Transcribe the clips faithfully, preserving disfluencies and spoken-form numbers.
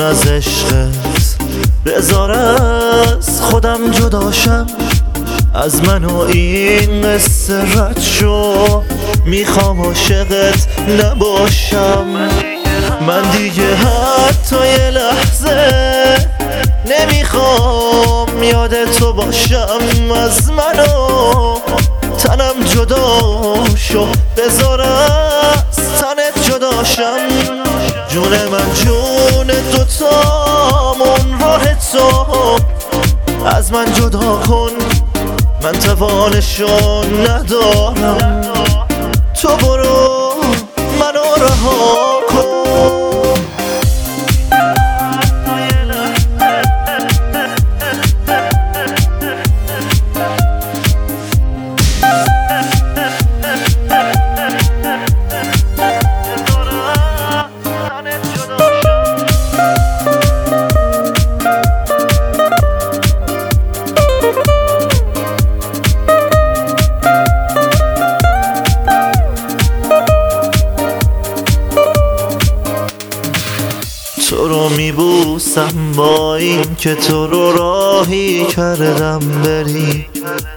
از عشقت بذار از خودم جداشم، از من و این قصه رد شو، میخوام عاشقت نباشم. من دیگه حتی یه لحظه نمیخوام یاد تو باشم، از من و تنم جدا شو، بذار از تنت جداشم. جون من جون دوتامون راه تو، از من جدا کن، من توانشو ندارم، تو برو منو رها کن. تو رو میبوسم با این که تو رو راهی کردم بری،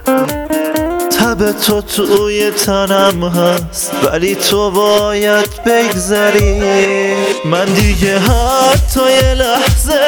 تب تو توی تنم هست ولی تو باید بگذری. من دیگه حتی یه لحظه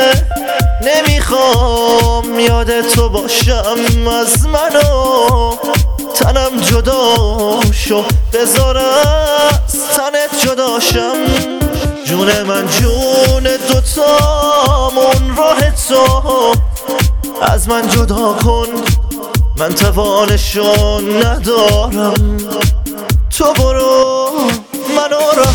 نمیخوام یاد تو باشم، از من و تنم جدا شو، بذار از تنت جداشم. جون من جون دوتامون راه تو، از من جدا کن، من توانشو ندارم، تو برو منو